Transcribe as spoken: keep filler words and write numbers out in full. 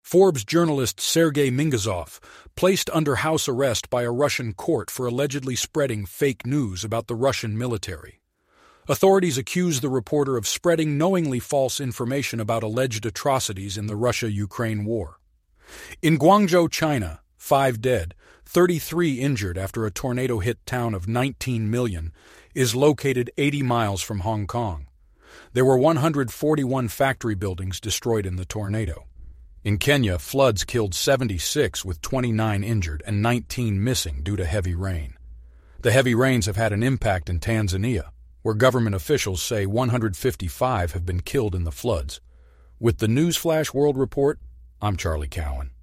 Forbes journalist Sergei Mingazov, placed under house arrest by a Russian court for allegedly spreading fake news about the Russian military. Authorities accuse the reporter of spreading knowingly false information about alleged atrocities in the Russia-Ukraine war. In Guangzhou, China, five dead, thirty-three injured after a tornado-hit town of nineteen million is located eighty miles from Hong Kong. There were one hundred forty-one factory buildings destroyed in the tornado. In Kenya, floods killed seventy-six with twenty-nine injured and nineteen missing due to heavy rain. The heavy rains have had an impact in Tanzania, where government officials say one hundred fifty-five have been killed in the floods. With the Newsflash World Report, I'm Charlie Cowan.